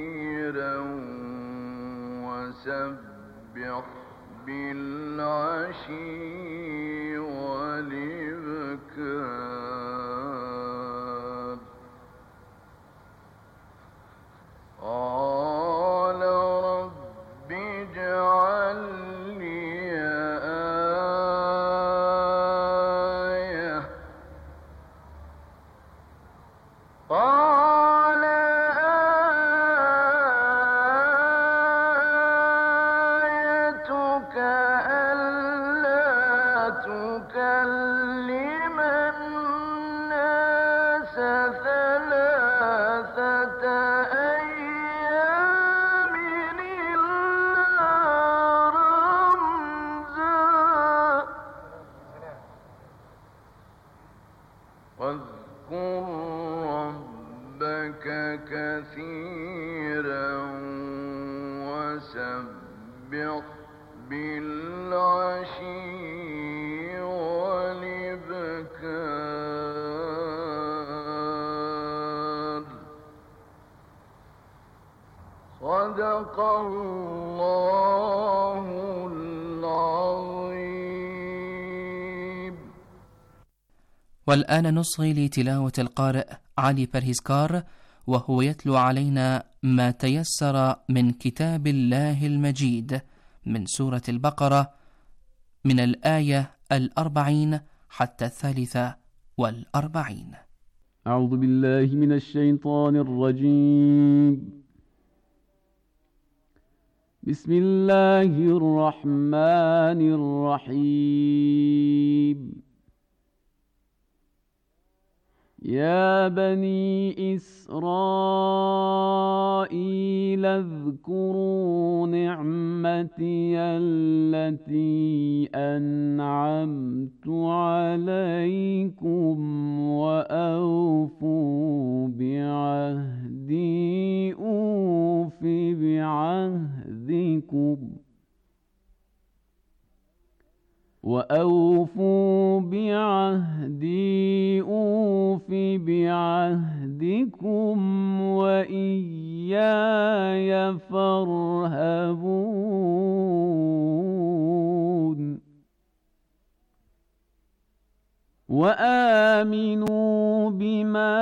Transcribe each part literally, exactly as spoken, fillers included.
كثيرا وسبح بالعشي والإبكار. قال رب اجعل لي آية. قال آيتك ألا تكلم الناس ثلاثة أيام إلا رمزا. واذكر ربك كثيرا وسبح بالعشي والإبكار. صدق الله العظيم. والآن نصغي لتلاوة القارئ علي برهيزكار وهو يتلو علينا ما تيسر من كتاب الله المجيد من سورة البقرة من الآية الأربعين حتى الثالثة والأربعين. أعوذ بالله من الشيطان الرجيم. بسم الله الرحمن الرحيم. يا بني إسرائيل اذكروا نعمتي التي أنعمت عليكم وأوفوا بعهدي أوف بعهدكم وأوفوا بعهدي أوف بعهدكم وإياي فارهبون. وآمنوا بما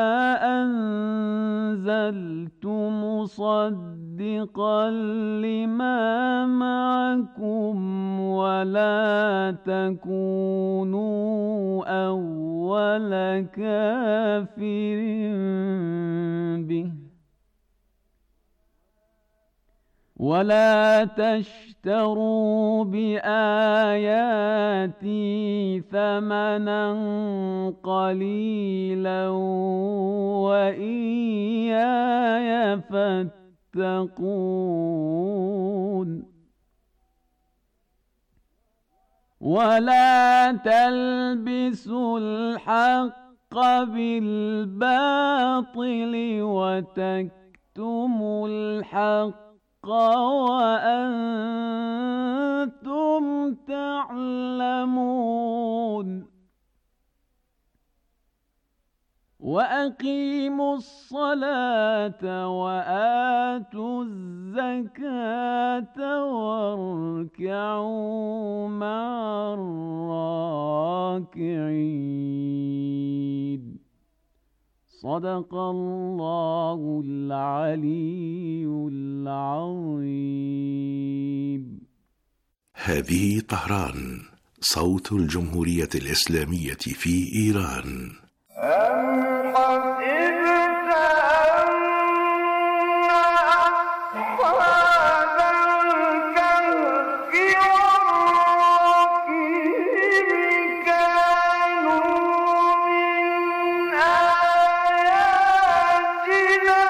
أنزلت مصدقا لما معكم ولا تكونوا أول كافر به ولا تشتروا بآياتي ثمنا قليلا وإياي فاتقون. ولا تلبسوا الحق بالباطل وتكتموا الحق وأنتم تعلمون. وأقيموا الصلاة وآتوا الزكاة واركعوا مع الراكعين. صدق الله العلي العظيم. هذه طهران، صوت الجمهورية الإسلامية في إيران. أم حسبت أن أصحاب الكهف والرقيم كانوا من آياتنا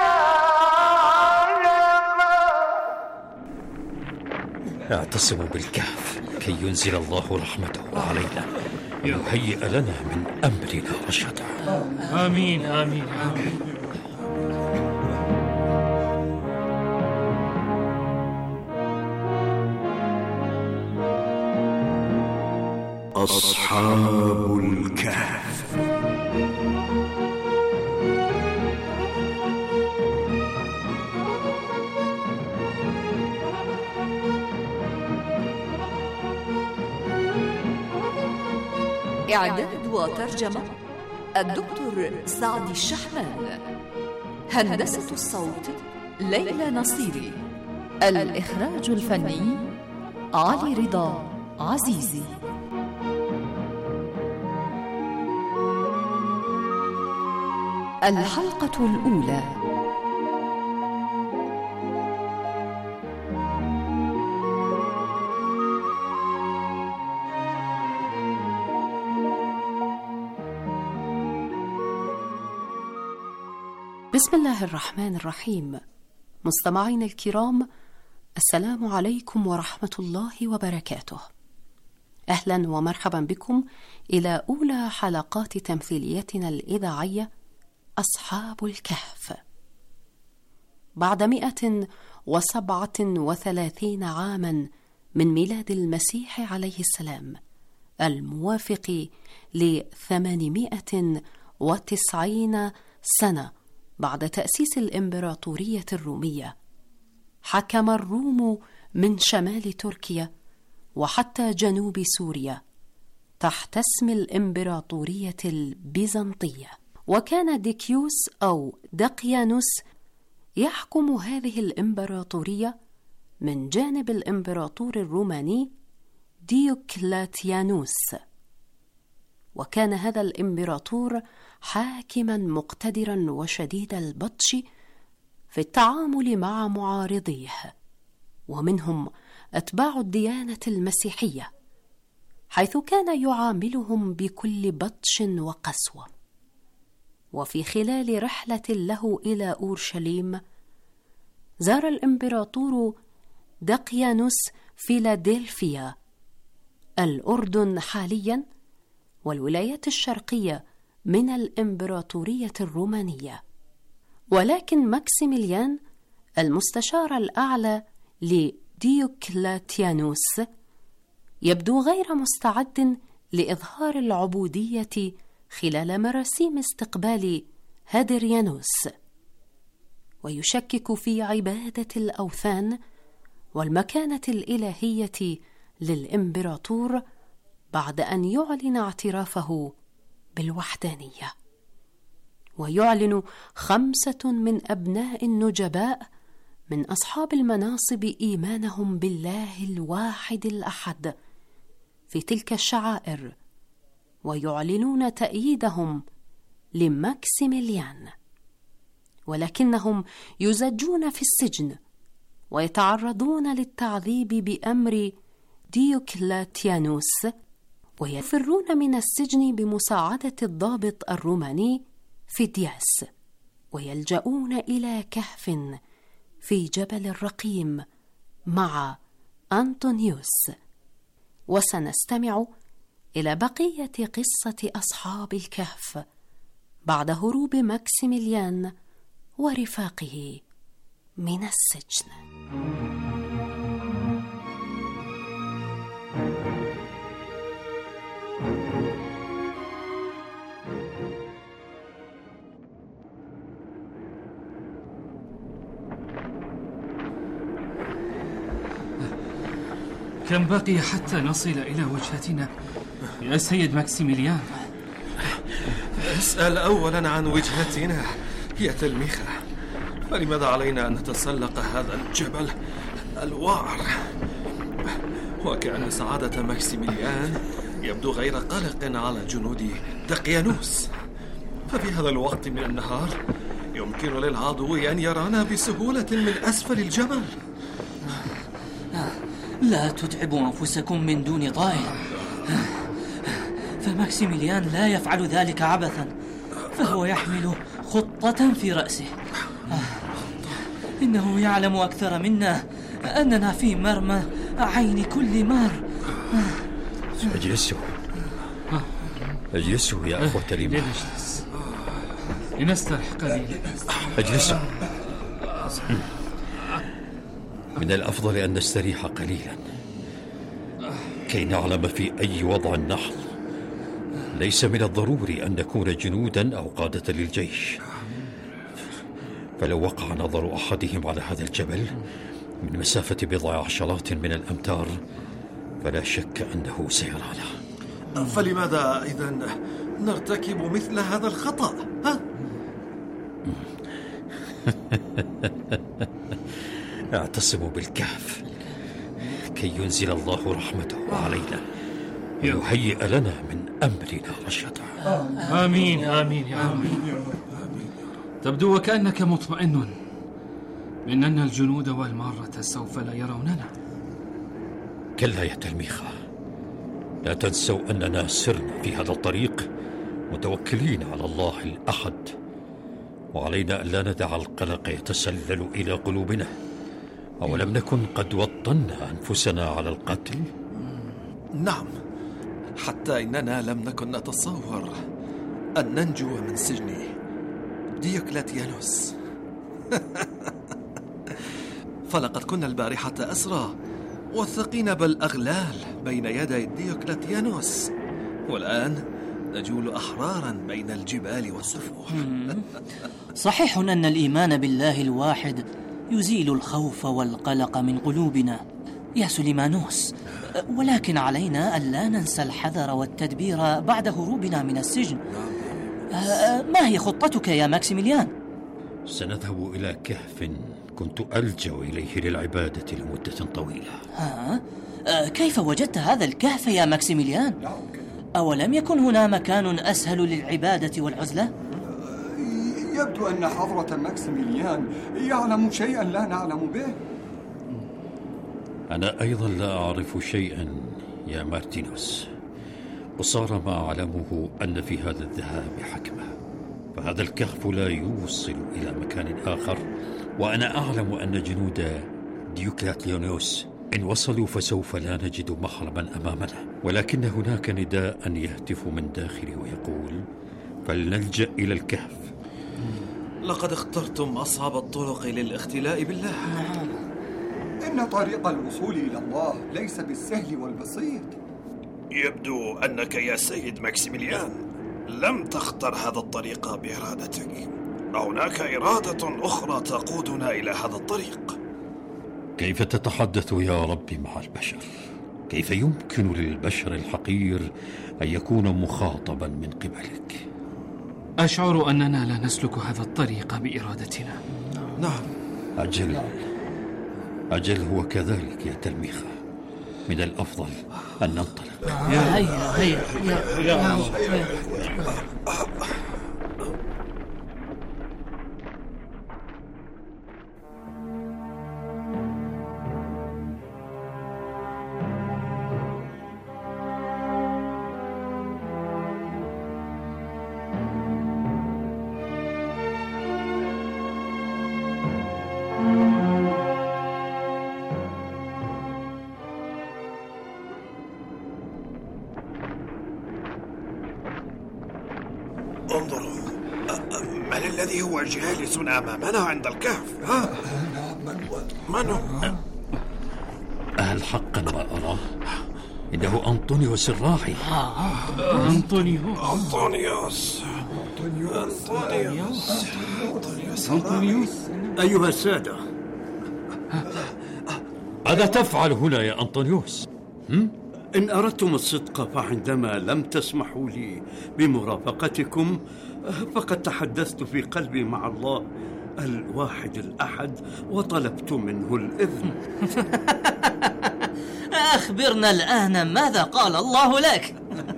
عجبا. اعتصموا بالكهف كي ينزل الله رحمته علينا ويهيئ لنا من أمرنا رشدا. آمين آمين آمين. أصحاب الكهف. إعداد وترجمة الدكتور سعد الشحمان. هندسة الصوت ليلى نصيري. الإخراج الفني علي رضا عزيزي. الحلقة الأولى. بسم الله الرحمن الرحيم. مستمعين الكرام، السلام عليكم ورحمة الله وبركاته. أهلا ومرحبا بكم إلى أولى حلقات تمثيليتنا الإذاعية أصحاب الكهف. بعد مئة وسبعة وثلاثين عاما من ميلاد المسيح عليه السلام، الموافق لثمانمائة وتسعين سنة بعد تأسيس الإمبراطورية الرومية، حكم الروم من شمال تركيا وحتى جنوب سوريا تحت اسم الإمبراطورية البيزنطية. وكان ديكيوس أو دقيانوس يحكم هذه الإمبراطورية من جانب الإمبراطور الروماني ديوكلاتيانوس. وكان هذا الإمبراطور حاكما مقتدرا وشديد البطش في التعامل مع معارضيه، ومنهم أتباع الديانة المسيحية، حيث كان يعاملهم بكل بطش وقسوة. وفي خلال رحلة له إلى أورشليم، زار الإمبراطور دقيانوس فيلادلفيا، الأردن حاليا، والولايات الشرقية من الإمبراطورية الرومانية. ولكن ماكسيميليان المستشار الأعلى لديوكلاتيانوس يبدو غير مستعد لإظهار العبودية خلال مراسيم استقبال هادريانوس، ويشكك في عبادة الأوثان والمكانة الإلهية للإمبراطور بعد أن يعلن اعترافه بالوحدانية. ويعلن خمسة من أبناء النجباء من أصحاب المناصب إيمانهم بالله الواحد الأحد في تلك الشعائر، ويعلنون تأييدهم لماكسيميليان، ولكنهم يزجون في السجن ويتعرضون للتعذيب بأمر ديوكلاتيانوس، ويفرون من السجن بمساعدة الضابط الروماني فيدياس، ويلجؤون إلى كهف في جبل الرقيم مع أنطونيوس. وسنستمع إلى بقية قصة أصحاب الكهف بعد هروب ماكسيميليان ورفاقه من السجن. كم بقي حتى نصل إلى وجهتنا يا سيد ماكسيميليان؟ اسأل أولا عن وجهتنا يا تلميخة. فلماذا علينا أن نتسلق هذا الجبل الوعر؟ وكأن سعادة ماكسيميليان يبدو غير قلق على جنود دقيانوس، ففي هذا الوقت من النهار يمكن للعدو أن يرانا بسهولة من أسفل الجبل. لا تتعبوا أنفسكم من دون ضائر، فماكسيميليان لا يفعل ذلك عبثا، فهو يحمل خطة في رأسه. إنه يعلم أكثر منا أننا في مرمى عين كل مار. اجلسوا اجلسوا يا أخوة ريما، لنجلس لنسترح قليلا. اجلسوا. من الأفضل أن نستريح قليلا كي نعلم في أي وضع نحن. ليس من الضروري أن نكون جنودا أو قادة للجيش، فلو وقع نظر أحدهم على هذا الجبل من مسافة بضع عشرات من الأمتار فلا شك أنه سيرانا. فلماذا إذن نرتكب مثل هذا الخطأ؟ ها؟ اعتصموا بالكهف كي ينزل الله رحمته علينا ويهيئ لنا من أمرنا رشدا. آمين آمين يا رب. تبدو وكأنك مطمئن من أن الجنود والمارة سوف لا يروننا. كلا يا تلميخة، لا تنسوا أننا سرنا في هذا الطريق متوكلين على الله الأحد، وعلينا أن لا ندع القلق يتسلل إلى قلوبنا. أولم نكن قد وطنا أنفسنا على القتل؟ نعم، حتى إننا لم نكن نتصور أن ننجو من سجن ديوكلتيانوس. فلقد كنا البارحة أسرى وثقين بالأغلال بين يدي ديوكلتيانوس، والآن نجول أحرارا بين الجبال والسفوح. صحيح أن الإيمان بالله الواحد يزيل الخوف والقلق من قلوبنا يا سليمانوس، ولكن علينا أن لا ننسى الحذر والتدبير بعد هروبنا من السجن. ما هي خطتك يا ماكسيميليان؟ سنذهب إلى كهف كنت ألجأ إليه للعبادة لمدة طويلة. ها؟ كيف وجدت هذا الكهف يا ماكسيميليان؟ أولم يكن هنا مكان أسهل للعبادة والعزلة؟ يبدو أن حضرة ماكسيميليان يعلم شيئا لا نعلم به. أنا أيضا لا أعرف شيئا يا مارتينوس، وصار ما أعلمه أن في هذا الذهاب حكمة، فهذا الكهف لا يوصل إلى مكان آخر، وأنا أعلم أن جنود ديوكلتيانوس إن وصلوا فسوف لا نجد محرما أمامنا، ولكن هناك نداء يهتف من داخلي ويقول فلنلجأ إلى الكهف. لقد اخترتم أصعب الطرق للاختلاء بالله. إن طريق الوصول إلى الله ليس بالسهل والبسيط. يبدو أنك يا سيد ماكسيميليان لم تختر هذا الطريق بإرادتك، هناك إرادة أخرى تقودنا إلى هذا الطريق. كيف تتحدث يا ربي مع البشر؟ كيف يمكن للبشر الحقير أن يكون مخاطبا من قبلك؟ أشعر أننا لا نسلك هذا الطريق بإرادتنا. نعم. أجل أجل هو كذلك يا تلميخة، من الأفضل أن ننطلق. هيا هيا هيا. انظروا، من الذي هو جالس أمامنا عند الكهف؟ ها؟ من هو؟ هل حقا ما أراه؟ إنه أنطونيوس الراعي. أنطونيوس أنطونيوس أنطونيوس أنطونيوس أيها السادة، ماذا تفعل هنا يا أنطونيوس؟ هم؟ إن أردتم الصدق فعندما لم تسمحوا لي بمرافقتكم فقد تحدثت في قلبي مع الله الواحد الأحد وطلبت منه الإذن. أخبرنا الآن ماذا قال الله لك؟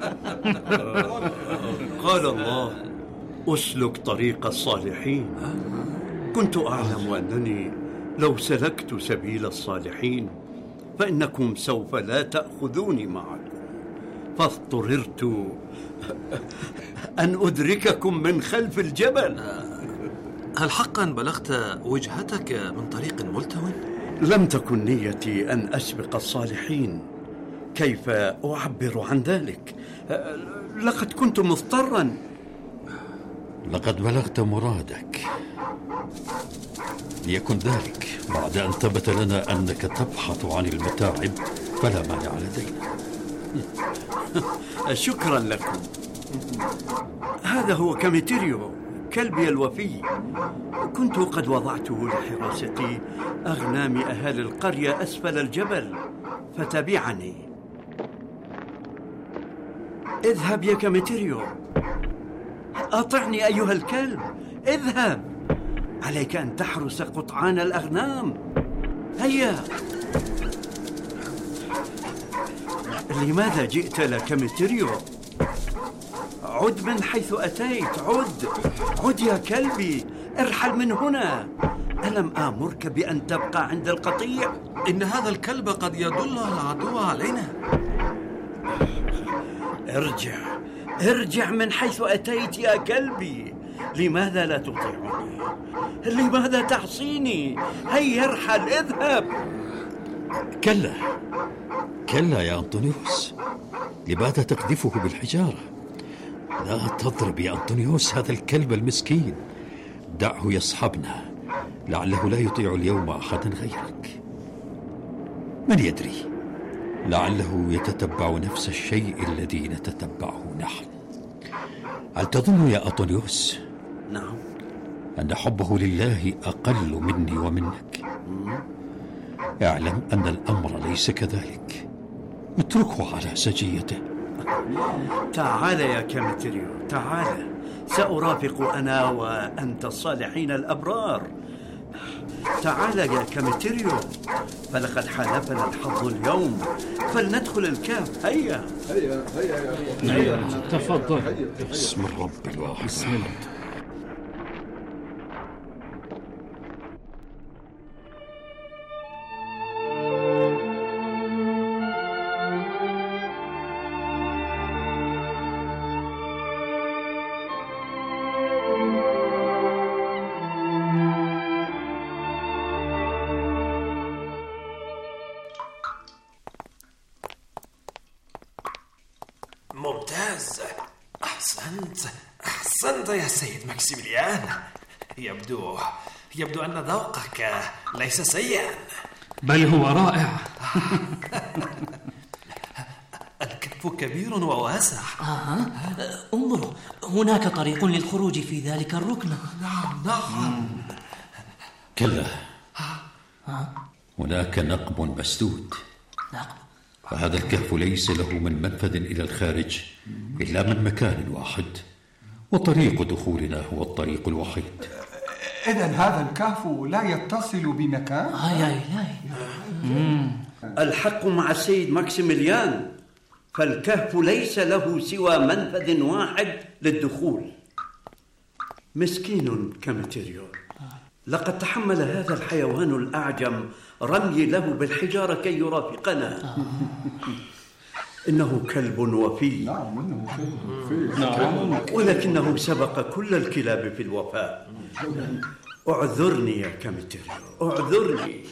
قال الله أسلك طريق الصالحين. كنت أعلم أنني لو سلكت سبيل الصالحين فإنكم سوف لا تأخذوني معكم، فاضطررت أن أدرككم من خلف الجبل. هل حقا بلغت وجهتك من طريق ملتو؟ لم تكن نيتي أن أسبق الصالحين، كيف أعبر عن ذلك؟ لقد كنت مضطرا. لقد بلغت مرادك، ليكن ذلك بعد أن ثبت لنا أنك تبحث عن المتاعب، فلا مانع لدينا. شكرا لكم. هذا هو كاميتيريو، كلبي الوفي. كنت قد وضعته لحراسة أغنام أهالي القرية أسفل الجبل، فتبعني. اذهب يا كاميتيريو، أطعني أيها الكلب، اذهب. عليك أن تحرس قطعان الأغنام. هيا. لماذا جئت يا كاميتيريو؟ عد من حيث أتيت، عد عد يا كلبي، ارحل من هنا. ألم آمرك بأن تبقى عند القطيع؟ إن هذا الكلب قد يدل العدو علينا. ارجع ارجع من حيث أتيت يا كلبي. لماذا لا تطيعني؟ لماذا تعصيني؟ هيا ارحل، اذهب. كلا كلا يا أنطونيوس، لماذا تقذفه بالحجارة؟ لا تضرب يا أنطونيوس هذا الكلب المسكين، دعه يصحبنا، لعله لا يطيع اليوم أحدا غيرك. من يدري، لعله يتتبع نفس الشيء الذي نتتبعه نحن. هل تظن يا أنطونيوس نعم أن حبه لله أقل مني ومنك؟ اعلم أن الأمر ليس كذلك، اتركه على سجيته. تعال يا كاميتيريو، تعال، سأرافق أنا وأنت الصالحين الأبرار. تعال يا كاميتيريو، فلقد حالفنا الحظ اليوم، فلندخل الكهف. هيا هيا هيا هيا تفضل. بسم الرب الواحد. بسم الله. ممتاز، أحسنت أحسنت يا سيد ماكسيميليان. يبدو يبدو أن ذوقك ليس سيئا، بل هو رائع. الكهف كبير وواسع. آه. انظروا، هناك طريق للخروج في ذلك الركن. نعم نعم. كلا، هناك نقب مسدود. نقب؟ فهذا الكهف ليس له من منفذ إلى الخارج إلا من مكان واحد، وطريق دخولنا هو الطريق الوحيد. إذن هذا الكهف لا يتصل بمكان؟ هاي هاي هاي. الحق مع السيد ماكسيميليان، فالكهف ليس له سوى منفذ واحد للدخول. مسكين كاميتيريو، لقد تحمل هذا الحيوان الأعجم رمي له بالحجارة كي يرافقنا. إنه كلب وفي. نعم إنه كلب وفي، ولكنه سبق كل الكلاب في الوفاء. اعذرني يا كاميتيريو، اعذرني.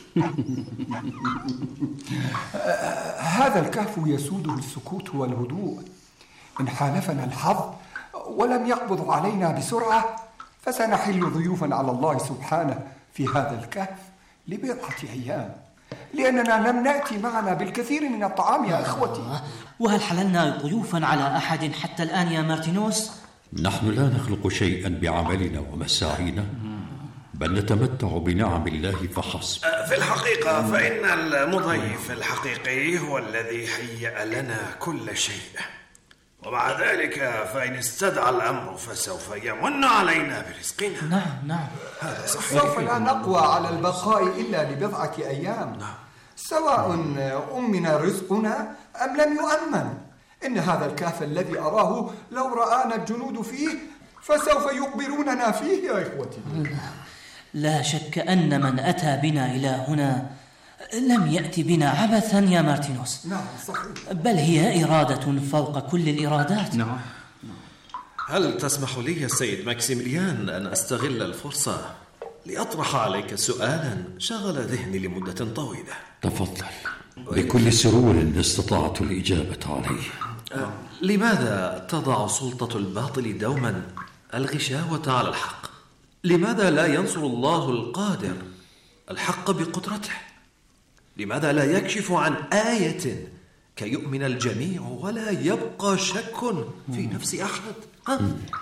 هذا الكهف يسوده السكوت والهدوء. إن حالفنا الحظ ولم يقبض علينا بسرعة، فسنحل ضيوفا على الله سبحانه في هذا الكهف لبضعة أيام، لأننا لم نأتي معنا بالكثير من الطعام يا إخوتي. وهل حللنا ضيوفا على أحد حتى الآن يا مارتينوس؟ نحن لا نخلق شيئا بعملنا ومساعينا، بل نتمتع بنعم الله فحسب. في الحقيقة فإن المضيف الحقيقي هو الذي هيأ لنا كل شيء، ومع ذلك فإن استدعى الأمر فسوف يمن علينا برزقنا. نعم نعم، هذا صحيح. سوف لا نقوى على البقاء إلا لبضعة أيام، سواء أمن رزقنا أم لم يؤمن. إن هذا الكهف الذي أراه لو رآنا الجنود فيه فسوف يقبروننا فيه يا إخوتي. لا شك أن من أتى بنا إلى هنا لم يأتي بنا عبثا يا مارتينوس. نعم صحيح، بل هي إرادة فوق كل الإرادات. نعم. هل تسمح لي يا سيد ماكسيميليان أن أستغل الفرصة لأطرح عليك سؤالا شغل ذهني لمدة طويلة؟ تفضل، بكل سرور استطعت الإجابة عليه. أه لماذا تضع سلطة الباطل دوما الغشاوة على الحق؟ لماذا لا ينصر الله القادر الحق بقدرته؟ لماذا لا يكشف عن آية كي يؤمن الجميع ولا يبقى شك في نفس أحد؟ ها؟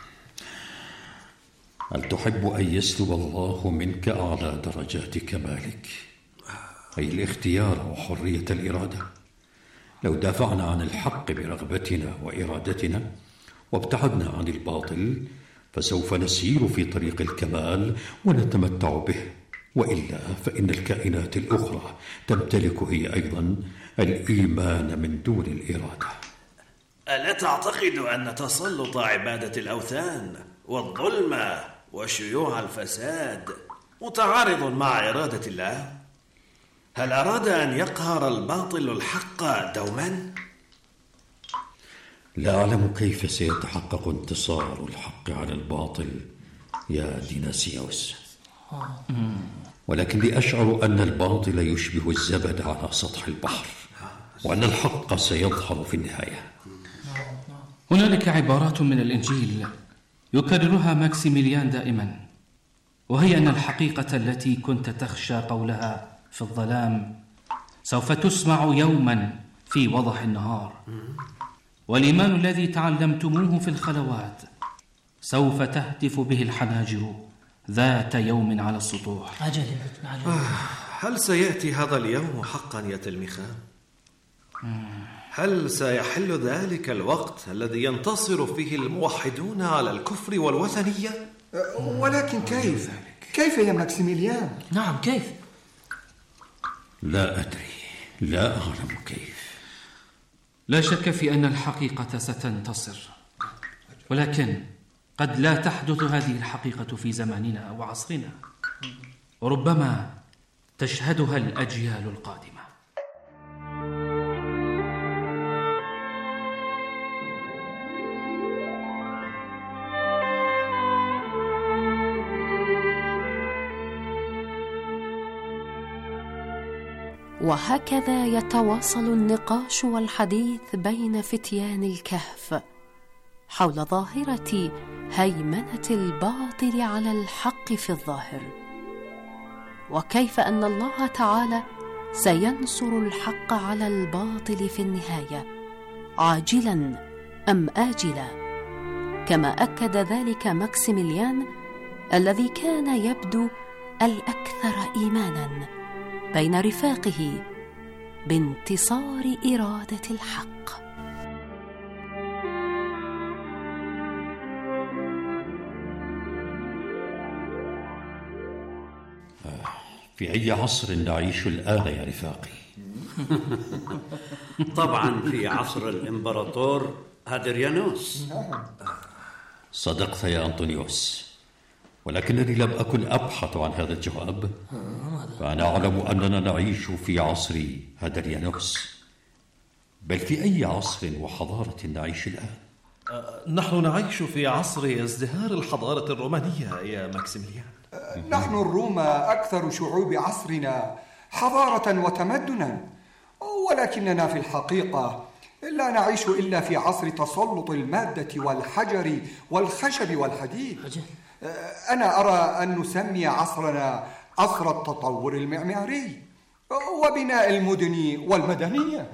هل تحب أن يسلب الله منك أعلى درجات كمالك، أي الاختيار وحرية الإرادة؟ لو دافعنا عن الحق برغبتنا وإرادتنا وابتعدنا عن الباطل فسوف نسير في طريق الكمال ونتمتع به، وإلا فإن الكائنات الأخرى تمتلك هي أيضا الإيمان من دون الإرادة. ألا تعتقد أن تسلط عبادة الأوثان والظلم وشيوع الفساد متعارض مع إرادة الله؟ هل أراد أن يقهر الباطل الحق دوما؟ لا أعلم كيف سيتحقق انتصار الحق على الباطل يا ديناسيوس، ولكني أشعر أن الباطل يشبه الزبد على سطح البحر، وأن الحق سيظهر في النهاية. هنالك عبارات من الإنجيل يكررها ماكسيميليان دائما، وهي أن الحقيقة التي كنت تخشى قولها في الظلام سوف تسمع يوما في وضح النهار، والإيمان الذي تعلمتموه في الخلوات سوف تهتف به الحناجر ذات يوم على السطوح. عجل عجل. هل سيأتي هذا اليوم حقا يا تلميخان؟ هل سيحل ذلك الوقت الذي ينتصر فيه الموحدون على الكفر والوثنية؟ ولكن كيف؟ كيف يا ماكسيميليان؟ نعم كيف؟ لا أدري، لا أعلم كيف. لا شك في أن الحقيقة ستنتصر، ولكن قد لا تحدث هذه الحقيقة في زماننا وعصرنا، وربما تشهدها الأجيال القادمة. وهكذا يتواصل النقاش والحديث بين فتيان الكهف حول ظاهرة هيمنة الباطل على الحق في الظاهر، وكيف أن الله تعالى سينصر الحق على الباطل في النهاية عاجلا أم آجلا، كما أكد ذلك ماكسيميليان الذي كان يبدو الأكثر إيمانا بين رفاقه بانتصار إرادة الحق. في أي عصر نعيش الآن يا رفاقي؟ طبعا في عصر الإمبراطور هادريانوس. صدقت يا أنطونيوس، ولكنني لم أكن أبحث عن هذا الجواب، فأنا أعلم أننا نعيش في عصر هادريانوس. بل في أي عصر وحضارة نعيش الآن؟ نحن نعيش في عصر ازدهار الحضارة الرومانية يا ماكسيميليان. نحن الروم أكثر شعوب عصرنا حضارة وتمدنا، ولكننا في الحقيقة لا نعيش إلا في عصر تسلط المادة والحجر والخشب والحديد. أنا أرى أن نسمي عصرنا عصر التطور المعماري وبناء المدن والمدنية.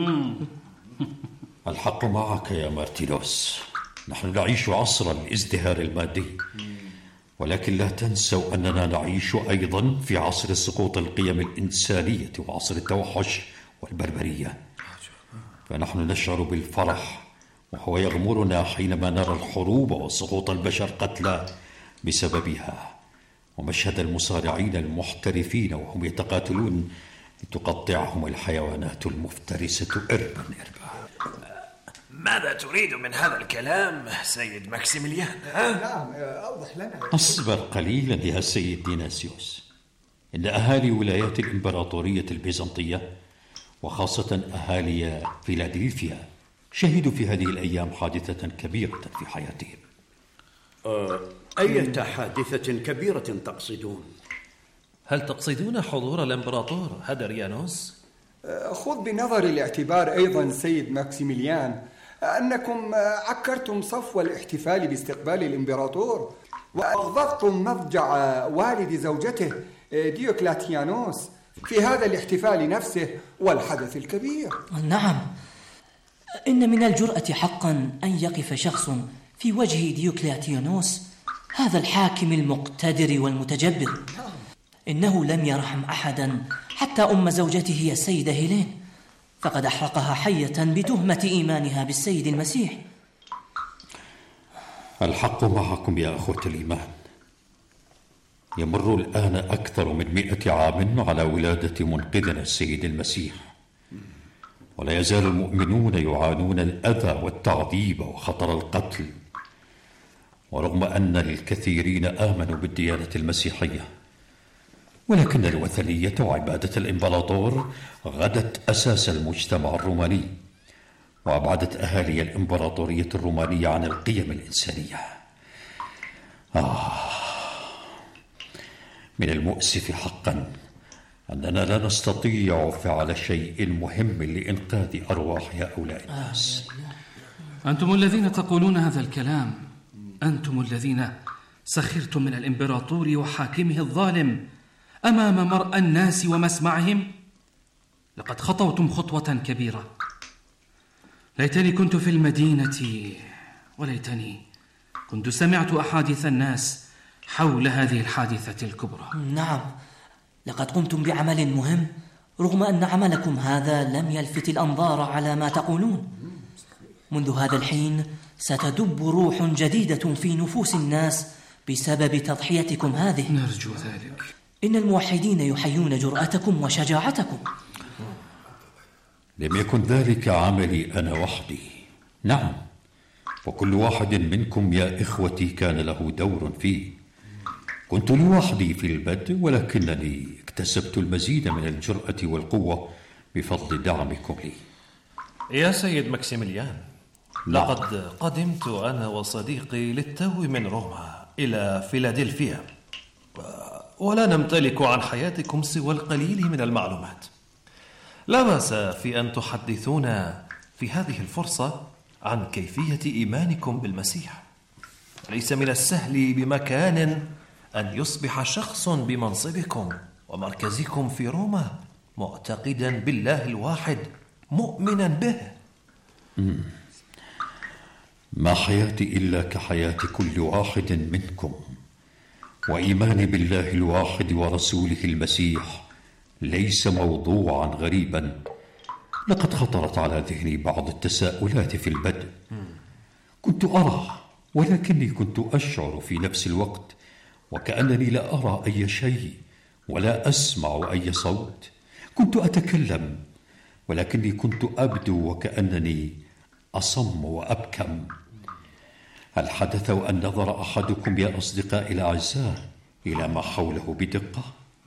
الحق معك يا مارتينوس، نحن نعيش عصر الازدهار المادي، ولكن لا تنسوا أننا نعيش أيضا في عصر سقوط القيم الإنسانية وعصر التوحش والبربرية. فنحن نشعر بالفرح وهو يغمرنا حينما نرى الحروب وسقوط البشر قتلى بسببها، ومشهد المصارعين المحترفين وهم يتقاتلون لتقطعهم الحيوانات المفترسة إربا إربا. ماذا تريد من هذا الكلام سيد ماكسيميليان؟ نعم، أوضح لنا. أصبر قليلا يا سيد ديناسيوس. إن أهالي ولايات الإمبراطورية البيزنطية وخاصة أهالي فيلادلفيا شهدوا في هذه الأيام حادثة كبيرة في حياتهم. أه أية حادثة كبيرة تقصدون؟ هل تقصدون حضور الإمبراطور هادريانوس؟ خذ بنظر الاعتبار أيضا سيد ماكسيميليان أنكم عكرتم صفو الاحتفال باستقبال الإمبراطور، وأغضبتم مضجع والد زوجته ديوكلاتيانوس في هذا الاحتفال نفسه والحدث الكبير. نعم، إن من الجرأة حقا أن يقف شخص في وجه ديوكلاتيانوس هذا الحاكم المقتدر والمتجبر. إنه لم يرحم أحدا حتى أم زوجته السيدة هيلين، فقد أحرقها حية بتهمة إيمانها بالسيد المسيح. الحق معكم يا أخوة الإيمان. يمر الآن أكثر من مئة عام على ولادة منقذنا السيد المسيح، ولا يزال المؤمنون يعانون الأذى والتعذيب وخطر القتل، ورغم أن الكثيرين آمنوا بالديانة المسيحية، ولكن الوثنية وعبادة الإمبراطور غدت أساس المجتمع الروماني، وأبعدت أهالي الإمبراطورية الرومانية عن القيم الإنسانية. آه من المؤسف حقا أننا لا نستطيع فعل شيء مهم لإنقاذ أرواح هؤلاء الناس. أنتم الذين تقولون هذا الكلام، أنتم الذين سخرتم من الإمبراطور وحاكمه الظالم أمام مرأى الناس ومسمعهم. لقد خطوتم خطوة كبيرة. ليتني كنت في المدينة، وليتني كنت سمعت أحاديث الناس حول هذه الحادثة الكبرى. نعم، لقد قمتم بعمل مهم، رغم أن عملكم هذا لم يلفت الأنظار على ما تقولون. منذ هذا الحين ستدب روح جديدة في نفوس الناس بسبب تضحيتكم هذه. نرجو ذلك. إن الموحدين يحيون جرأتكم وشجاعتكم. لم يكن ذلك عملي أنا وحدي، نعم، وكل واحد منكم يا إخوتي كان له دور فيه. كنت لوحدي في البدء، ولكنني اكتسبت المزيد من الجرأة والقوة بفضل دعمكم لي. يا سيد ماكسيميليان، لقد قدمت أنا وصديقي للتو من روما إلى فيلادلفيا، ولا نمتلك عن حياتكم سوى القليل من المعلومات. لا بأس في أن تحدثونا في هذه الفرصة عن كيفية إيمانكم بالمسيح. ليس من السهل بمكان أن يصبح شخص بمنصبكم ومركزكم في روما معتقدا بالله الواحد مؤمنا به. مم. ما حياتي إلا كحياة كل واحد منكم، وإيماني بالله الواحد ورسوله المسيح ليس موضوعا غريبا. لقد خطرت على ذهني بعض التساؤلات في البدء. كنت أرى، ولكني كنت أشعر في نفس الوقت وكأنني لا أرى أي شيء ولا أسمع أي صوت. كنت أتكلم، ولكني كنت أبدو وكأنني أصم وأبكم. هل حدث وأن نظر أحدكم يا أصدقائي الأعزاء إلى ما حوله بدقة؟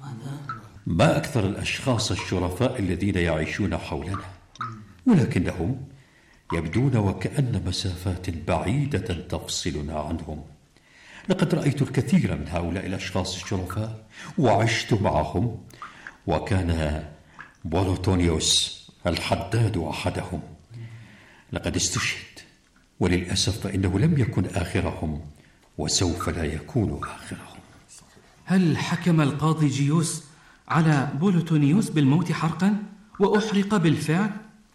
ما أكثر الأشخاص الشرفاء الذين يعيشون حولنا، ولكنهم يبدون وكأن مسافات بعيدة تفصلنا عنهم. لقد رأيت الكثير من هؤلاء الأشخاص الشرفاء وعشت معهم، وكان بولوتونيوس الحداد أحدهم. لقد استشهد، وللأسف فإنه لم يكن آخرهم، وسوف لا يكون آخرهم. هل حكم القاضي جيوس على بولوتونيوس بالموت حرقا وأحرق بالفعل؟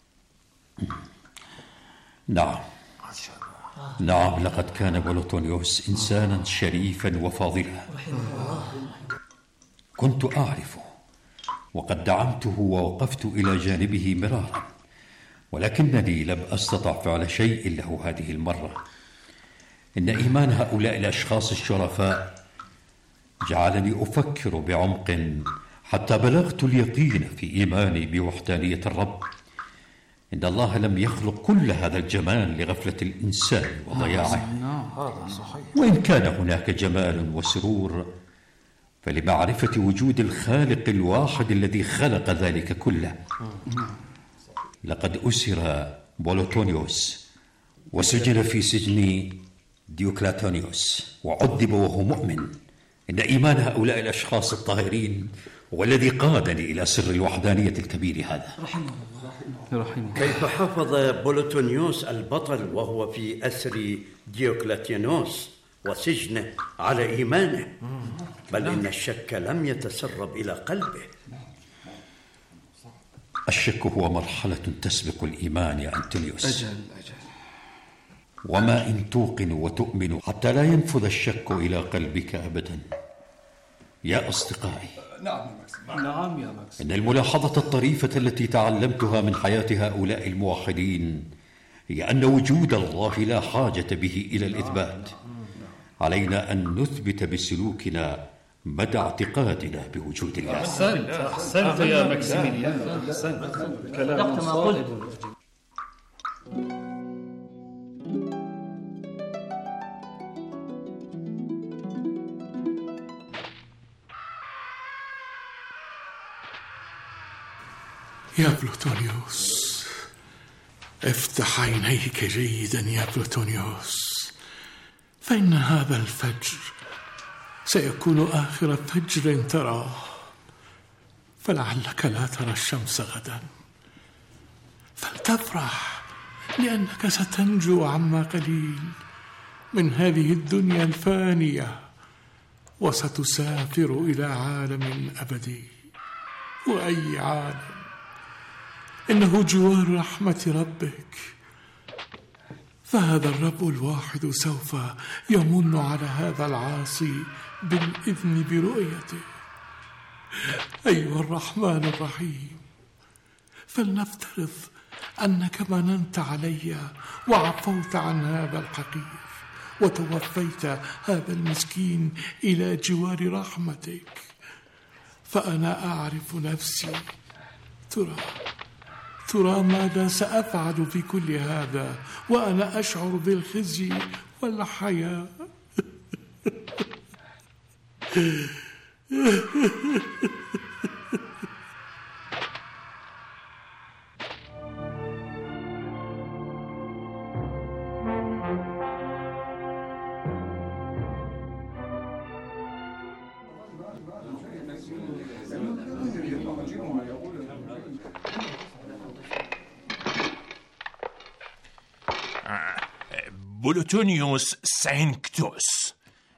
نعم نعم لقد كان بولوتونيوس إنسانا شريفا وفاضلا. كنت أعرفه، وقد دعمته ووقفت إلى جانبه مرارا، ولكنني لم أستطع فعل شيء له هذه المرة. إن إيمان هؤلاء الأشخاص الشرفاء جعلني أفكر بعمق حتى بلغت اليقين في إيماني بوحدانية الرب. إن الله لم يخلق كل هذا الجمال لغفلة الإنسان وضياعه، وإن كان هناك جمال وسرور فلمعرفة وجود الخالق الواحد الذي خلق ذلك كله. لقد أسر بولوتونيوس وسجن في سجن ديوكلاتونيوس وعذب وهو مؤمن. إن إيمان هؤلاء الأشخاص الطاهرين هو الذي قادني إلى سر الوحدانية الكبير هذا. رحمه الله. كيف حافظ بولوتونيوس البطل وهو في أسر ديوكلاتيانوس وسجنه على إيمانه؟ بل إن الشك لم يتسرب إلى قلبه. الشك هو مرحلة تسبق الإيمان يا أنتونيوس. أجل أجل. وما إن توقن وتؤمن حتى لا ينفذ الشك إلى قلبك أبدا. يا أصدقائي، نعم يا ماكس. نعم يا ماكس. إن الملاحظة الطريفة التي تعلمتها من حياة هؤلاء الموحدين هي أن وجود الله لا حاجة به إلى الإثبات. علينا أن نثبت بسلوكنا مدى اعتقادنا بوجود الله. أحسنت أحسنت يا ماكسيميليان، أحسنت. كلام صائب. يا بلوتونيوس، افتح عينيك جيدا يا بلوتونيوس، فإن هذا الفجر سيكون آخر فجر تراه، فلعلك لا ترى الشمس غدا، فلتفرح لأنك ستنجو عما قليل من هذه الدنيا الفانية، وستسافر إلى عالم أبدي. وأي عالم؟ إنه جوار رحمة ربك، فهذا الرب الواحد سوف يمن على هذا العاصي بالإذن برؤيته. أيها الرحمن الرحيم، فلنفترض أنك مننت علي وعفوت عن هذا الحقير وتوفيت هذا المسكين إلى جوار رحمتك، فأنا أعرف نفسي. ترى ترى ماذا سأفعل في كل هذا وأنا أشعر بالخزي والحياة؟ بلوتونيوس ساينكتوس.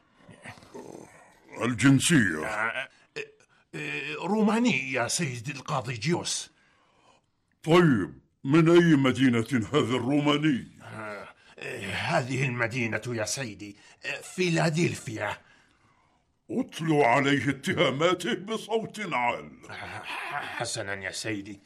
الجنسية روماني يا سيد القاضي جيوس. طيب، من أي مدينة هذا الروماني؟ هذه المدينة يا سيدي فيلادلفيا. أتلو عليه اتهاماته بصوت عال. حسنا يا سيدي.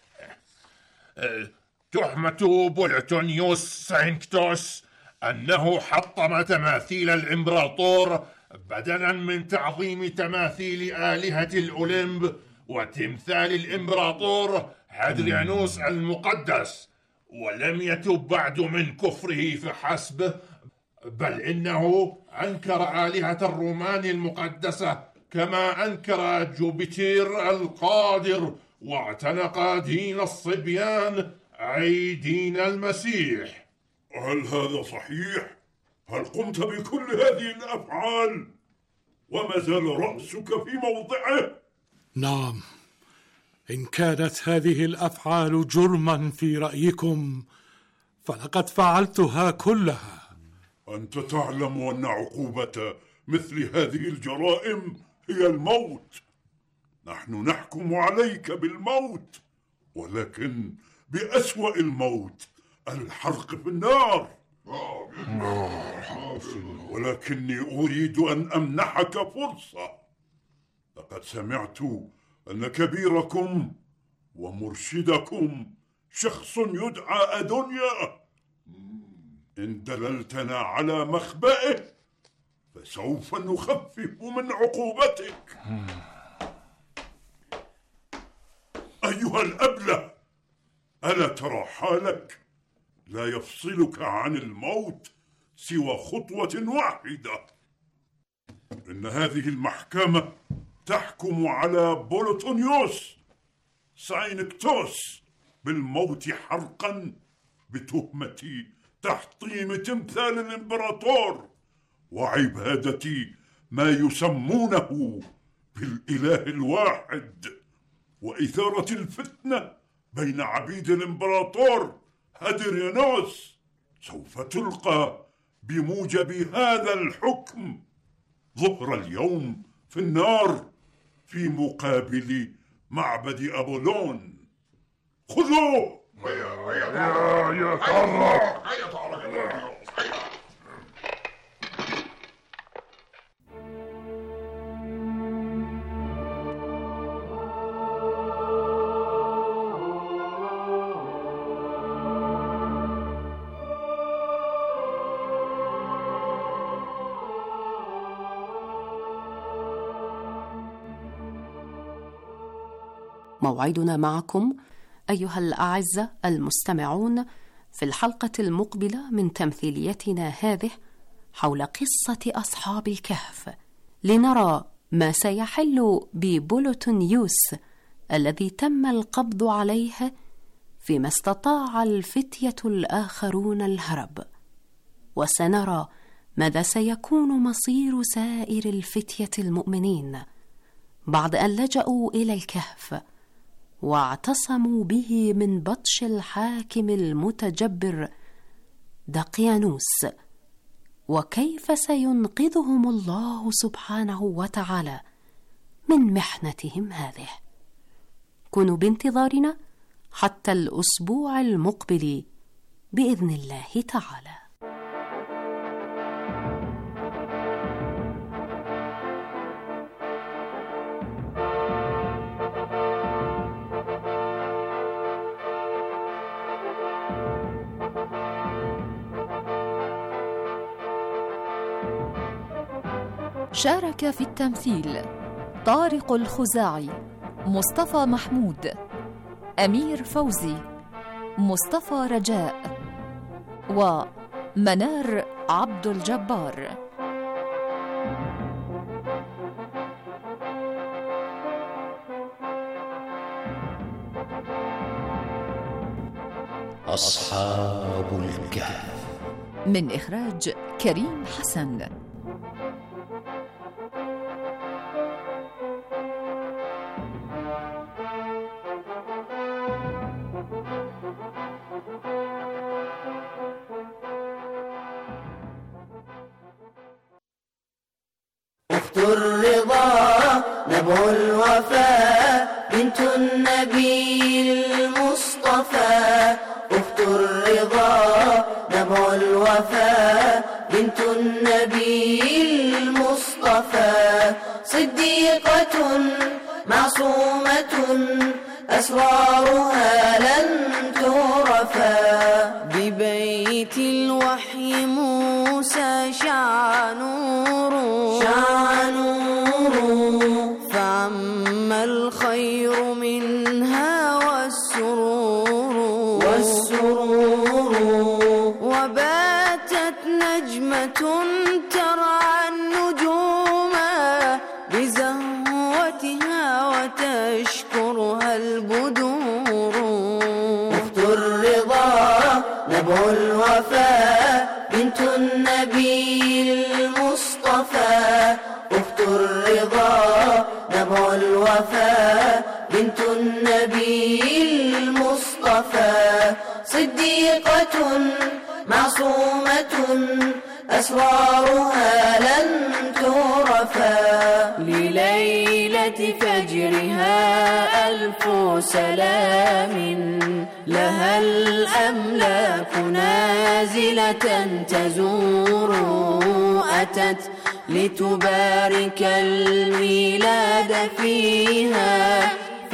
تهمة بلوتونيوس ساينكتوس أنه حطم تماثيل الإمبراطور بدلا من تعظيم تماثيل آلهة الأولمب وتمثال الإمبراطور هادريانوس المقدس، ولم يتب بعد من كفره فحسب، بل إنه أنكر آلهة الرومان المقدسة كما أنكر جوبيتر القادر، واعتنق دين الصبيان أي دين المسيح. هل هذا صحيح؟ هل قمت بكل هذه الأفعال وما زال رأسك في موضعه؟ نعم، إن كانت هذه الأفعال جرما في رأيكم فلقد فعلتها كلها. أنت تعلم أن عقوبة مثل هذه الجرائم هي الموت. نحن نحكم عليك بالموت، ولكن بأسوأ الموت، الحرق في النار. ولكني أريد أن أمنحك فرصة. لقد سمعت أن كبيركم ومرشدكم شخص يدعى أدونيا، إن دللتنا على مخبئه فسوف نخفف من عقوبتك. أيها الأبله، ألا ترى حالك؟ لا يفصلك عن الموت سوى خطوة واحدة. إن هذه المحكمة تحكم على بولوتونيوس ساينكتوس بالموت حرقا بتهمة تحطيم تمثال الإمبراطور وعبادة ما يسمونه بالإله الواحد وإثارة الفتنة بين عبيد الإمبراطور هادريانوس. سوف تلقى بموجب هذا الحكم ظهر اليوم في النار في مقابل معبد أبولون. خذوه. موعدنا معكم أيها الأعزة المستمعون في الحلقة المقبلة من تمثيليتنا هذه حول قصة أصحاب الكهف، لنرى ما سيحل ببولتونيوس الذي تم القبض عليه فيما استطاع الفتية الآخرون الهرب، وسنرى ماذا سيكون مصير سائر الفتية المؤمنين بعد أن لجأوا إلى الكهف واعتصموا به من بطش الحاكم المتجبر دقيانوس، وكيف سينقذهم الله سبحانه وتعالى من محنتهم هذه. كونوا بانتظارنا حتى الأسبوع المقبل بإذن الله تعالى. شارك في التمثيل طارق الخزاعي، مصطفى محمود، أمير فوزي، مصطفى رجاء، ومنار عبد الجبار. أصحاب الكهف من إخراج كريم حسن. أخت الرضا نبع الوفاء بنت النبي المصطفى، أخت الرضا نبع الوفاء بنت النبي المصطفى، صديقة معصومة أسرارها لن تعرفا، ببيت الوحي موسى شع نور شع نور، فعم الخير منها والسرور والسرور، وباتت نجمة ترعى النجوم بزهوتها وتشكرها البدور، أخت الرضا نبع الوفاء بنت النبي المصطفى، أخت الرضا نبع الوفاء بنت النبي المصطفى، صديقة معصومة أسرارها لن تعرفا، لليلة فجرها ألف سلام، لها الأملاك نازلة تزور، أتت لتبارك الميلاد فيها،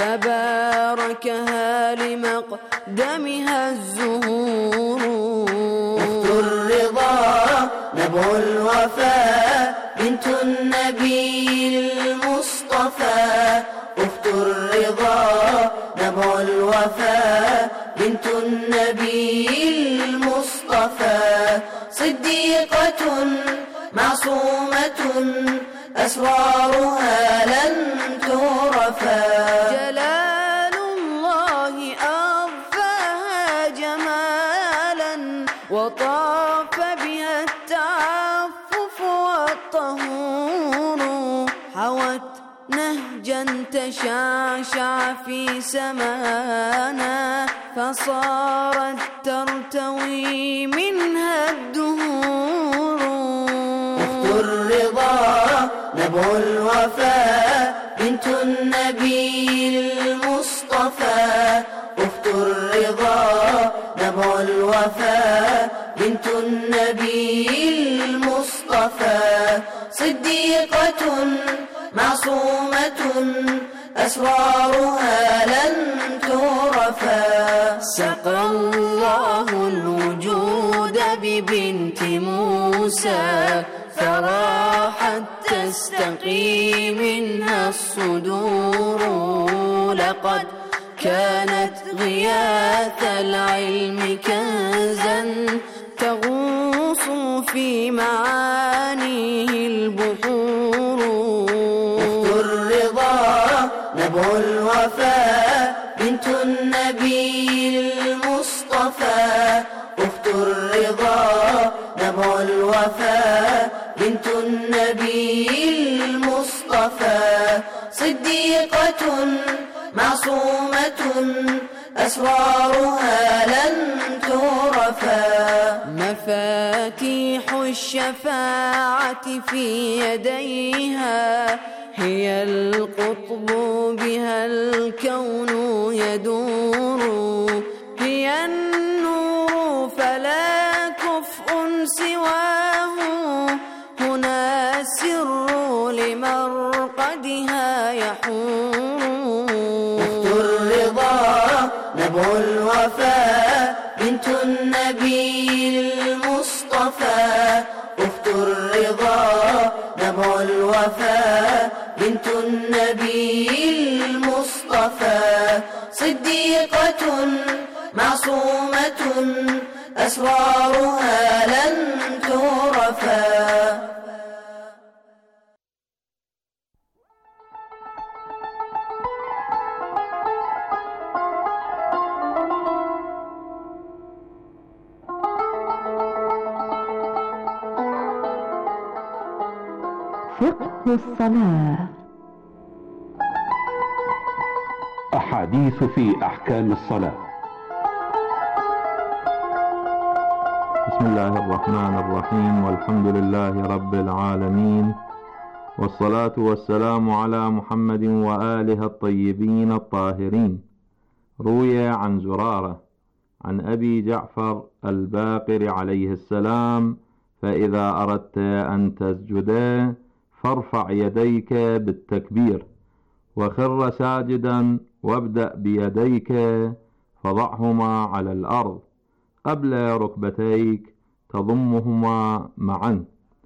فباركها لمقدمها الزهور، أخت الرضا نبع الوفاء بنت النبي المصطفى، أخت الرضا نبع الوفاء بنت النبي المصطفى، صديقة معصومة أسرارها لن تعرفا، جلال الله أضفاها جمالا، وطاف بها التعفف والطهور، حوت نهجا تشعشع في سمانا، فصارت ترتوي منها الدهور، أخت الرضا نبع الوفاء بنت النبي المصطفى، أخت الرضا نبع الوفاء بنت النبي المصطفى، صديقة معصومة أسرارها لن تعرفا، سقى الله الوجود ببنت موسى، فراحت تستقي منها الصدور، لقد كانت غياث العلم كنزا تغوص في معانيه البحور. أخت الرضا نبع الوفاء بنت النبي المصطفى. أخت الرضا نبع الوفاء بنت النبي المصطفى. صديقة معصومة أسرارها لن تعرفا. مفاتيح الشفاعة في يديها هي القطب بها الكون يدور. هي النور فلا كفء سواه هنا السر لمرقدها يحور. أخت الرضا نبع الوفاء بنت النبي المصطفى. أخت الرضا نبع الوفاء بنت النبي المصطفى. صديقة معصومة أسرارها لن تعرفا. فقه الصلاة. أحاديث في أحكام الصلاة. بسم الله الرحمن الرحيم، والحمد لله رب العالمين، والصلاة والسلام على محمد وآله الطيبين الطاهرين. روي عن زرارة عن أبي جعفر الباقر عليه السلام: فإذا أردت أن تسجد فارفع يديك بالتكبير، وخر ساجدا، وابدأ بيديك فضعهما على الأرض قبل ركبتيك تضمهما معا.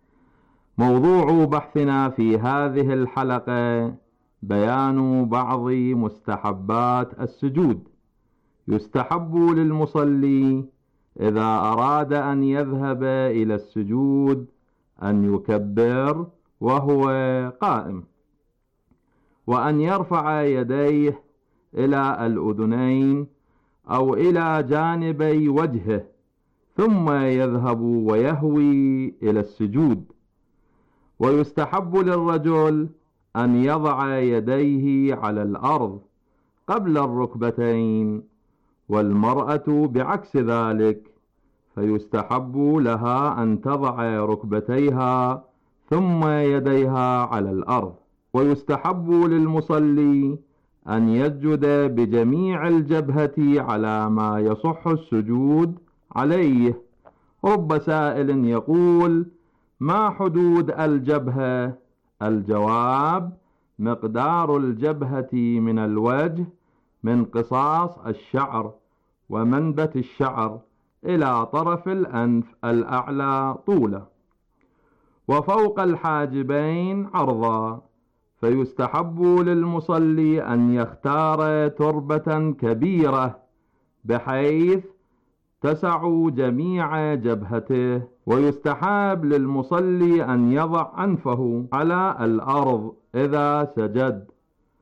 موضوع بحثنا في هذه الحلقة بيان بعض مستحبات السجود. يستحب للمصلي إذا أراد أن يذهب إلى السجود أن يكبر وهو قائم، وأن يرفع يديه إلى الأذنين أو إلى جانبي وجهه، ثم يذهب ويهوي إلى السجود. ويستحب للرجل أن يضع يديه على الأرض قبل الركبتين، والمرأة بعكس ذلك، فيستحب لها أن تضع ركبتيها ثم يديها على الأرض. ويستحب للمصلي أن يسجد بجميع الجبهة على ما يصح السجود عليه. رب سائل يقول: ما حدود الجبهة؟ الجواب: مقدار الجبهة من الوجه من قصاص الشعر ومنبت الشعر إلى طرف الأنف الأعلى طولا، وفوق الحاجبين عرضا. فيستحب للمصلي أن يختار تربة كبيرة بحيث تسع جميع جبهته. ويستحب للمصلي أن يضع أنفه على الأرض إذا سجد.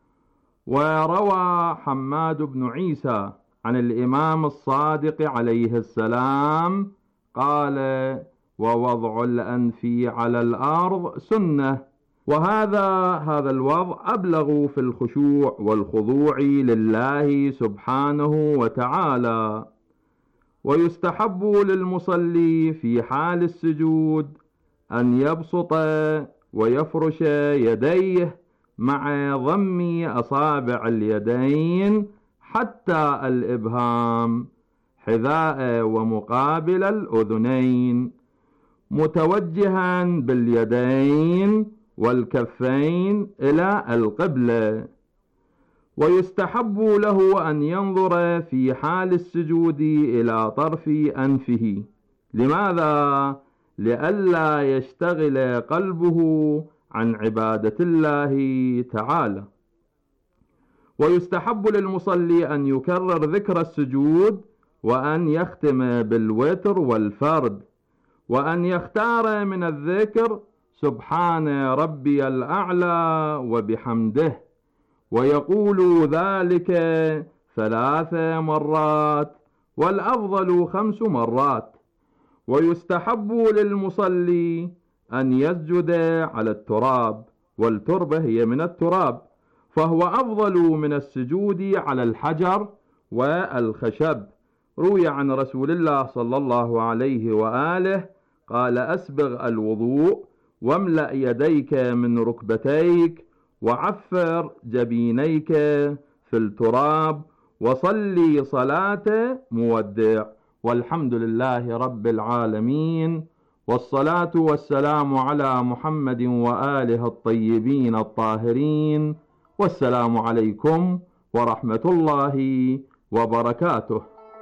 وروى حماد بن عيسى عن الإمام الصادق عليه السلام قال: ووضع الأنف على الأرض سنة. وهذا هذا الوضع أبلغ في الخشوع والخضوع لله سبحانه وتعالى. ويستحب للمصلي في حال السجود أن يبسط ويفرش يديه مع ضم أصابع اليدين حتى الإبهام حذاء ومقابل الأذنين، متوجها باليدين والكفين إلى القبلة. ويستحب له أن ينظر في حال السجود إلى طرف أنفه. لماذا؟ لئلا يشتغل قلبه عن عبادة الله تعالى. ويستحب للمصلي أن يكرر ذكر السجود، وأن يختم بالوتر والفرد، وأن يختار من الذكر سبحان ربي الأعلى وبحمده، ويقول ذلك ثلاث مرات، والأفضل خمس مرات. ويستحب للمصلي أن يسجد على التراب، والتربة هي من التراب، فهو أفضل من السجود على الحجر والخشب. روي عن رسول الله صلى الله عليه وآله قال: أسبغ الوضوء، واملأ يديك من ركبتيك، وعفر جبينيك في التراب، وصلي صلاة مودع. والحمد لله رب العالمين، والصلاة والسلام على محمد وآله الطيبين الطاهرين، والسلام عليكم ورحمة الله وبركاته.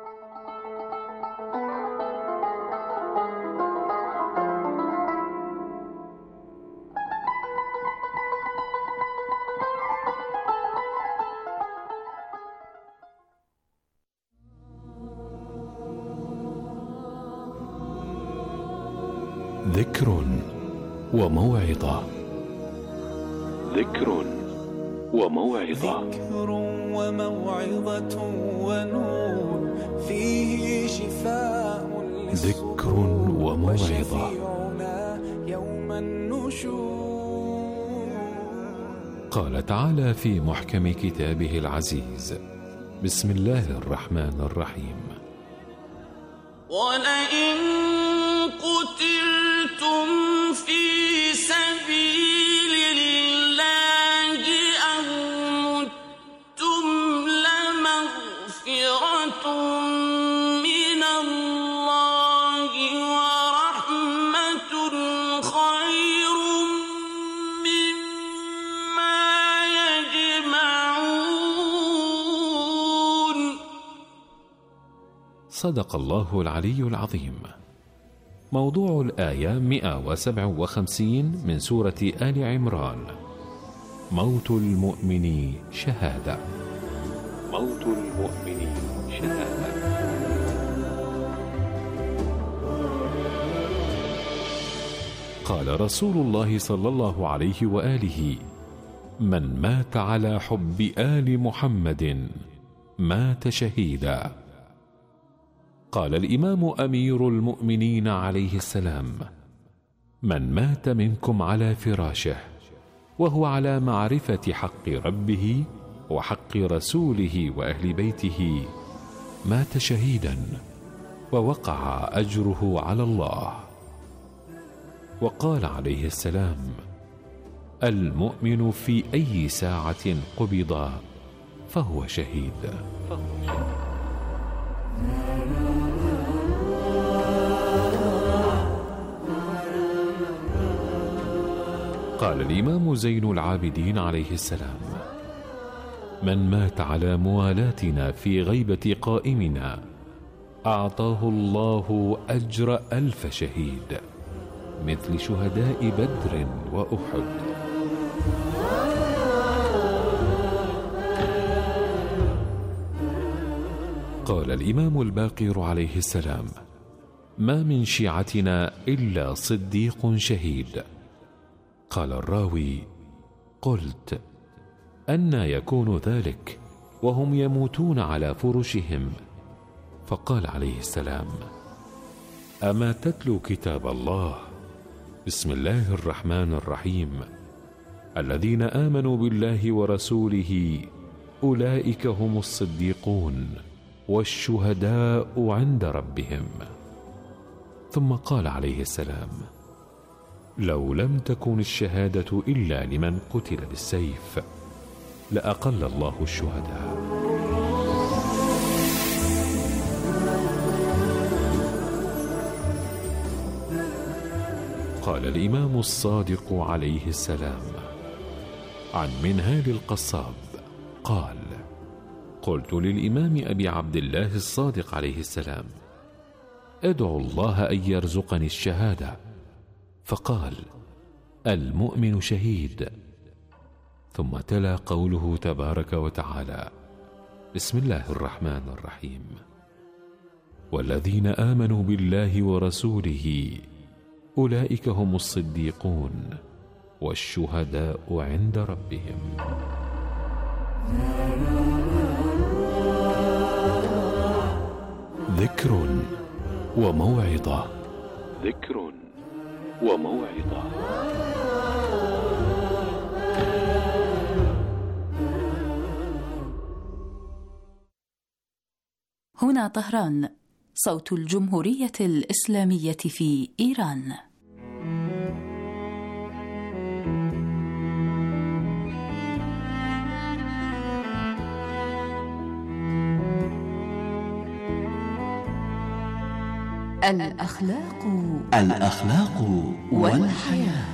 ذكر وموعظة. ذكر وموعظة. ذكر وموعظة ونور فيه شفاء ذكر وموعظة. يوم النشور. قال تعالى في محكم كتابه العزيز: بسم الله الرحمن الرحيم: ولئن قتلتم في سبيل الله أو متم لمغفرة من الله ورحمة خير مما يجمعون. صدق الله العلي العظيم. موضوع الآية مئة وسبعة وخمسين من سورة آل عمران: موت المؤمن شهادة. موت المؤمن شهادة. قال رسول الله صلى الله عليه وآله: من مات على حب آل محمد مات شهيدا. قال الإمام أمير المؤمنين عليه السلام: من مات منكم على فراشه وهو على معرفة حق ربه وحق رسوله وأهل بيته مات شهيدا، ووقع أجره على الله. وقال عليه السلام: المؤمن في أي ساعة قبض فهو شهيد. قال الإمام زين العابدين عليه السلام: من مات على موالاتنا في غيبة قائمنا أعطاه الله أجر ألف شهيد مثل شهداء بدر وأحد. قال الإمام الباقر عليه السلام: ما من شيعتنا إلا صديق شهيد. قال الراوي: قلت: أنى يكون ذلك وهم يموتون على فرشهم؟ فقال عليه السلام: أما تتلو كتاب الله؟ بسم الله الرحمن الرحيم. الذين آمنوا بالله ورسوله أولئك هم الصديقون والشهداء عند ربهم. ثم قال عليه السلام: لو لم تكن الشهادة إلا لمن قتل بالسيف لأقل الله الشهداء. قال الإمام الصادق عليه السلام عن منهال القصاب قال: قلت للإمام أبي عبد الله الصادق عليه السلام: ادعو الله أن يرزقني الشهادة. فقال: المؤمن شهيد. ثم تلا قوله تبارك وتعالى: بسم الله الرحمن الرحيم: والذين آمنوا بالله ورسوله أولئك هم الصديقون والشهداء عند ربهم. ذكر وموعظة. ذكر وموعظة. هنا طهران، صوت الجمهورية الإسلامية في إيران. الأخلاق الأخلاق والحياة.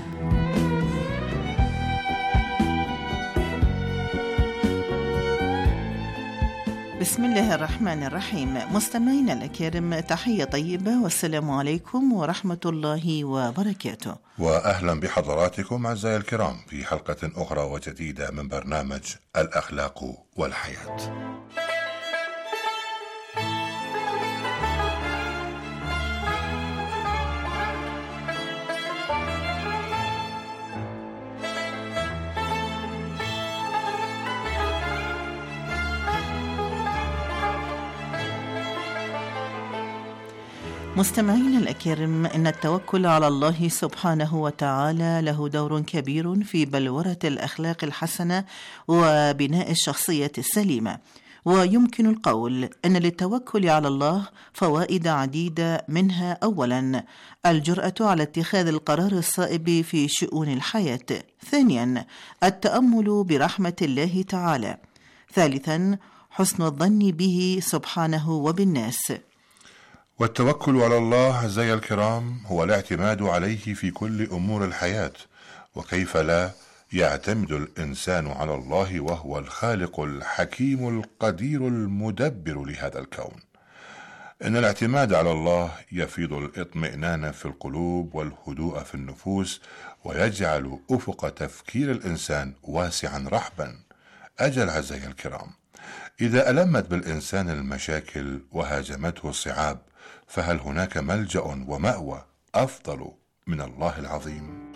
بسم الله الرحمن الرحيم. مستمعينا الأكارم، تحية طيبة والسلام عليكم ورحمة الله وبركاته. وأهلا بحضراتكم أعزائي الكرام في حلقة أخرى وجديدة من برنامج الأخلاق والحياة. مستمعينا الأكارم، إن التوكل على الله سبحانه وتعالى له دور كبير في بلورة الأخلاق الحسنة وبناء الشخصية السليمة. ويمكن القول أن للتوكل على الله فوائد عديدة، منها أولا الجرأة على اتخاذ القرار الصائب في شؤون الحياة، ثانيا التأمل برحمة الله تعالى، ثالثا حسن الظن به سبحانه وبالناس. والتوكل على الله أعزائي الكرام هو الاعتماد عليه في كل أمور الحياة، وكيف لا يعتمد الإنسان على الله وهو الخالق الحكيم القدير المدبر لهذا الكون. إن الاعتماد على الله يفيض الاطمئنان في القلوب والهدوء في النفوس، ويجعل أفق تفكير الإنسان واسعا رحبا. أجل أعزائي الكرام، إذا ألمت بالإنسان المشاكل وهاجمته الصعاب، فهل هناك ملجأ ومأوى أفضل من الله العظيم؟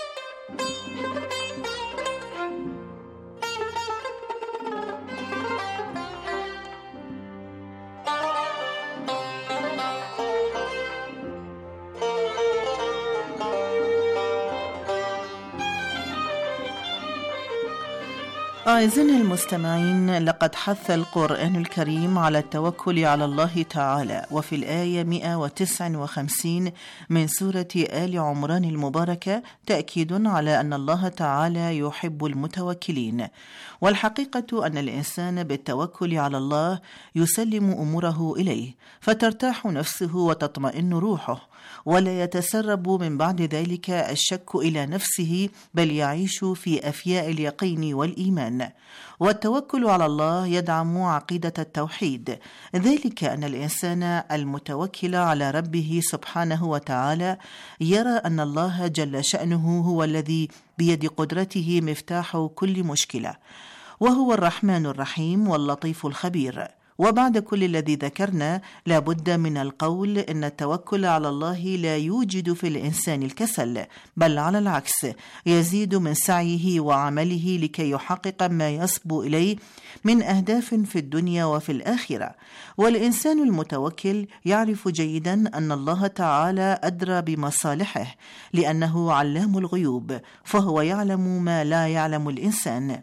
أعزائنا المستمعين، لقد حث القرآن الكريم على التوكل على الله تعالى، وفي الآية مئة وتسعة وخمسين من سورة آل عمران المباركة تأكيد على أن الله تعالى يحب المتوكلين. والحقيقة أن الإنسان بالتوكل على الله يسلم أموره إليه، فترتاح نفسه وتطمئن روحه، ولا يتسرب من بعد ذلك الشك إلى نفسه، بل يعيش في أفياء اليقين والإيمان. والتوكل على الله يدعم عقيدة التوحيد، ذلك أن الإنسان المتوكل على ربه سبحانه وتعالى يرى أن الله جل شأنه هو الذي بيد قدرته مفتاح كل مشكلة، وهو الرحمن الرحيم واللطيف الخبير. وبعد كل الذي ذكرنا، لا بد من القول إن التوكل على الله لا يوجد في الإنسان الكسل، بل على العكس يزيد من سعيه وعمله لكي يحقق ما يصبو إليه من أهداف في الدنيا وفي الآخرة. والإنسان المتوكل يعرف جيدا أن الله تعالى أدرى بمصالحه، لأنه علام الغيوب، فهو يعلم ما لا يعلم الإنسان.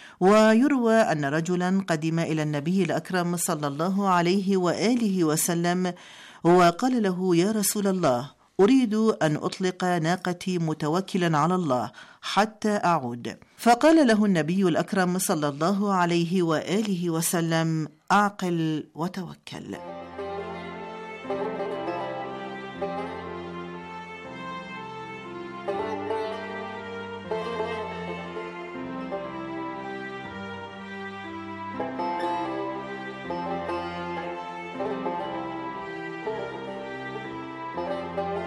ويروى أن رجلا قدم إلى النبي الأكرم صلى الله عليه وآله وسلم وقال له: يا رسول الله، أريد أن أطلق ناقتي متوكلا على الله حتى أعود. فقال له النبي الأكرم صلى الله عليه وآله وسلم: أعقل وتوكل.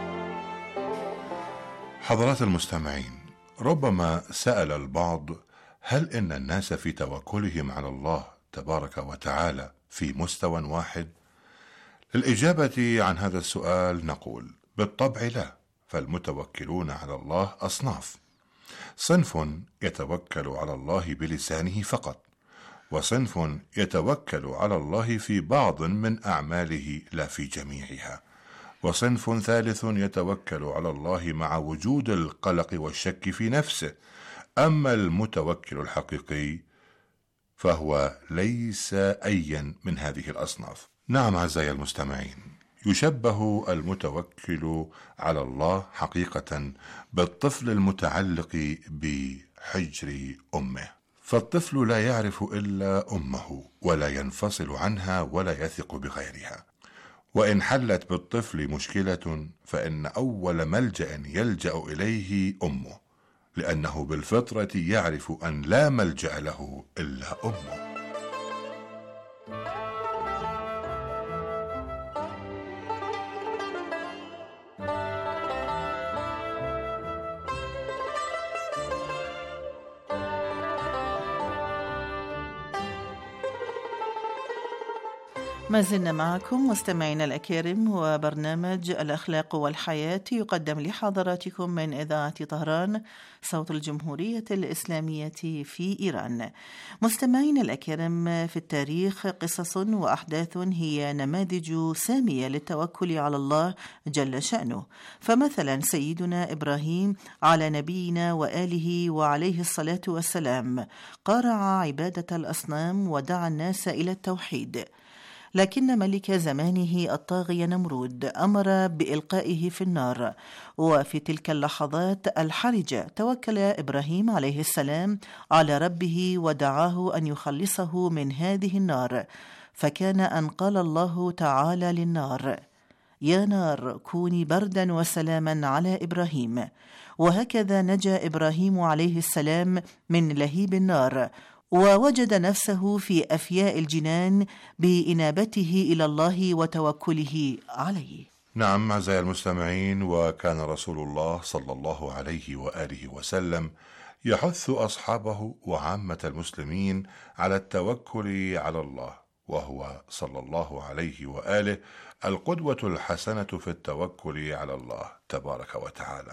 حضرات المستمعين، ربما سأل البعض: هل إن الناس في توكلهم على الله تبارك وتعالى في مستوى واحد؟ للإجابة عن هذا السؤال نقول بالطبع لا، فالمتوكلون على الله أصناف. صنف يتوكل على الله بلسانه فقط، وصنف يتوكل على الله في بعض من أعماله لا في جميعها، وصنف ثالث يتوكل على الله مع وجود القلق والشك في نفسه. أما المتوكل الحقيقي فهو ليس أيا من هذه الأصناف. نعم أعزائي المستمعين، يشبه المتوكل على الله حقيقة بالطفل المتعلق بحجر أمه، فالطفل لا يعرف إلا أمه ولا ينفصل عنها ولا يثق بغيرها، وإن حلت بالطفل مشكلة فإن أول ملجأ يلجأ إليه أمه، لأنه بالفطرة يعرف أن لا ملجأ له إلا أمه. ما زلنا معكم مستمعينا الأكارم، وبرنامج الأخلاق والحياة يقدم لحضراتكم من إذاعة طهران صوت الجمهورية الإسلامية في إيران. مستمعينا الأكارم، في التاريخ قصص وأحداث هي نماذج سامية للتوكل على الله جل شأنه. فمثلا سيدنا إبراهيم على نبينا وآله وعليه الصلاة والسلام قارع عبادة الأصنام ودعا الناس إلى التوحيد، لكن ملك زمانه الطاغية نمرود أمر بإلقائه في النار، وفي تلك اللحظات الحرجة توكل إبراهيم عليه السلام على ربه ودعاه أن يخلصه من هذه النار، فكان أن قال الله تعالى للنار: يا نار كوني بردا وسلاما على إبراهيم. وهكذا نجا إبراهيم عليه السلام من لهيب النار، ووجد نفسه في أفياء الجنان بإنابته إلى الله وتوكله عليه. نعم أعزائي المستمعين، وكان رسول الله صلى الله عليه وآله وسلم يحث أصحابه وعامة المسلمين على التوكل على الله، وهو صلى الله عليه وآله القدوة الحسنة في التوكل على الله تبارك وتعالى.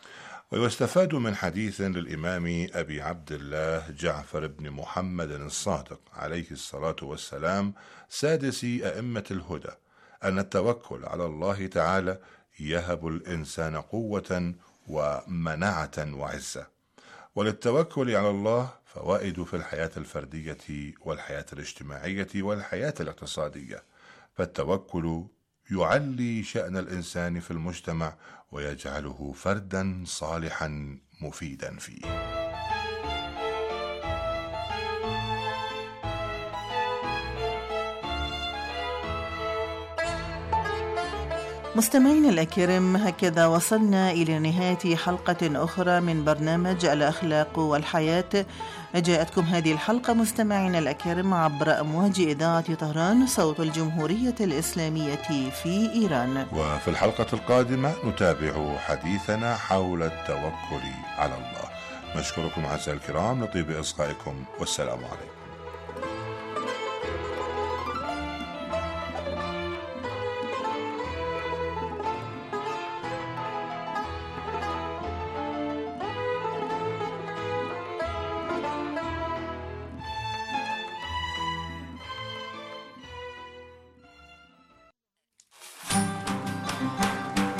ويستفاد من حديث للإمام أبي عبد الله جعفر بن محمد الصادق عليه الصلاة والسلام سادس أئمة الهدى أن التوكل على الله تعالى يهب الإنسان قوة ومناعة وعزة. وللتوكل على الله فوائد في الحياة الفردية والحياة الاجتماعية والحياة الاقتصادية، فالتوكل يعلي شأن الإنسان في المجتمع ويجعله فردا صالحا مفيدا فيه. مستمعينا الأكرام، هكذا وصلنا إلى نهاية حلقة أخرى من برنامج الأخلاق والحياة. جاءتكم هذه الحلقة مستمعينا الأكرام عبر أمواج إذاعة طهران صوت الجمهورية الإسلامية في إيران. وفي الحلقة القادمة نتابع حديثنا حول التوكل على الله. نشكركم أعزائي الكرام لطيب إصغائكم، والسلام عليكم.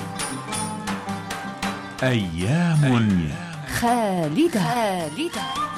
أيام خالدة, خالدة.